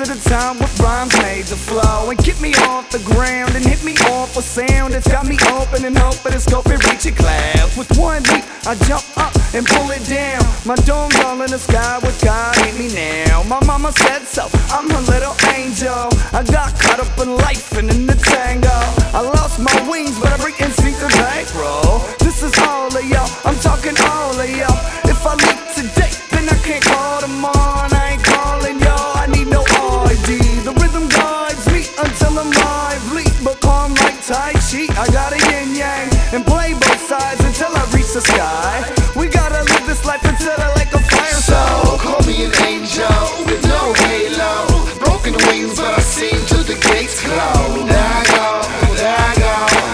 the time with rhymes made to flow and get me off the ground and hit me off a sound that's got me open and hoping to scope and reach a cloud. With one leap, I jump up and pull it down. My dome's all in the sky with God hit me now. My mama said so, I'm her little angel. I got caught up in life and in the tango. I lost my wings, but I bring instinct to bankroll. This is all of y'all, I'm talking all of y'all. If I leap today, then I can't call tomorrow. I ain't calling y'all, I need no ID. The rhythm guides me until I'm lively, but calm like Tai Chi. I got a yin yang and play both sides until I reach the sky. We gotta live this life until I like a fire. So call me an angel with no halo, broken wings, but I seem to the gates close. There I go, there I go,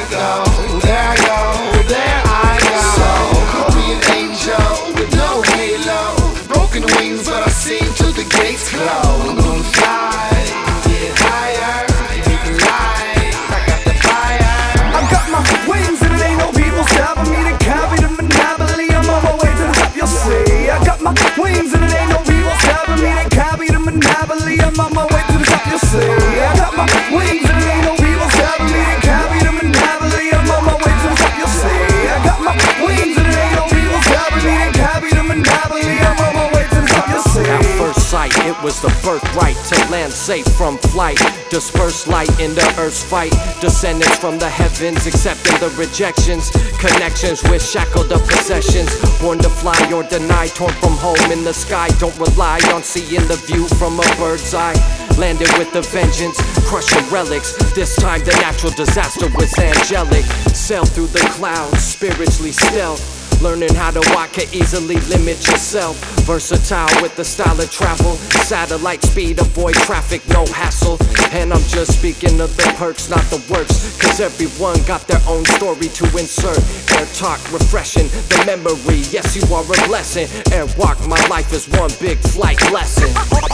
there I go, there I go. So call me an angel with no halo, broken wings, but I seem to the gates close. I'm gonna fly, get higher, take the light, I got the fire. I got my wings and it ain't no people stopping me to copy the monopoly. I'm on my way to the top, you'll see. I got my wings and it ain't no people stopping me to copy the monopoly. I'm on my way to the top, you'll see. I got my wings and it ain't no people stopping me to copy the monopoly. I'm on my way to the top, you'll see. I got my wings and it ain't no people stopping me to copy the monopoly. I'm on my way to the top, you'll see. At first sight, it was the birthright to land safe from flight. Disperse light in the earth's fight. Descendants from the heavens, accepting the rejections. Connections with shackled up possessions. Born to fly or deny, torn from home in the sky. Don't rely on seeing the view from a bird's eye. Landed with a vengeance, crushing relics. This time the natural disaster was angelic. Sail through the clouds, spiritually stealth. Learning how to walk can easily limit yourself. Versatile with the style of travel. Satellite speed, avoid traffic, no hassle. And I'm just speaking of the perks, not the works. Cause everyone got their own story to insert. Air talk, refreshing the memory. Yes, you are a blessing. Airwalk, my life is one big flight lesson.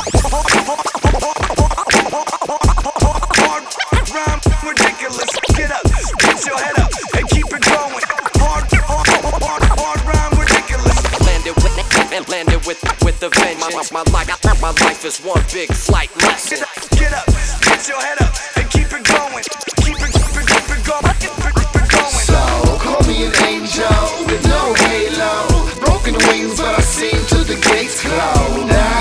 Hard rhyme, ridiculous. Get up, get your head up, and keep it going. Hard rhyme, ridiculous. Landed with a vengeance. My life is one big flight lesson. Get up, get your head up, and keep it going. Keep it going, keep it going. So call me an angel with no halo, broken wings, but I seem to the gates close.